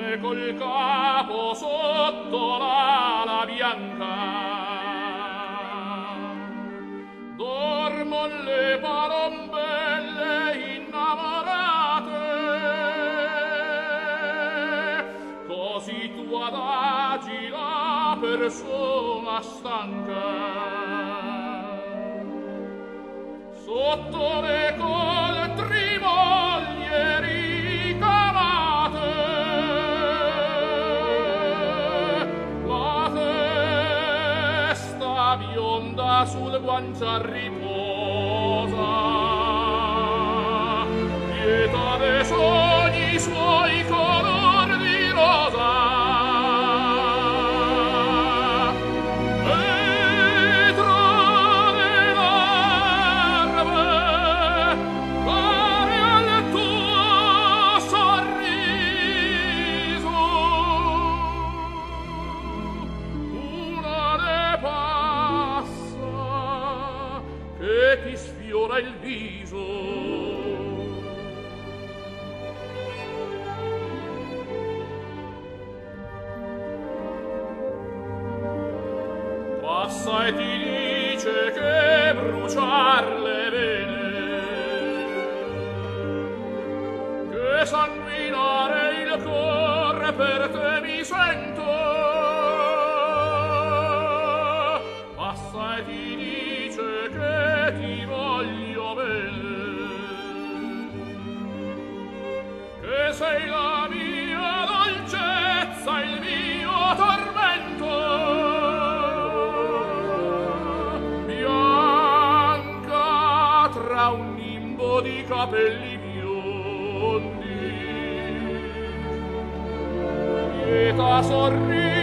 e col capo sotto l'ala bianca. Dormon le parombelle innamorate, così tu adagi la persona stanca. Sotto le coltri moglie ricamate, la testa bionda sul guancial riposa, lieta de sogni suoi color di rosa. Ti sfiora il viso, passa e ti dice che bruciar le vene, che sanguinare il cuore per te mi sento. Passa e ti dice che ti voglio bene, che sei la mia dolcezza, il mio tormento. Bianca tra un nimbo di capelli biondi, lieta sorride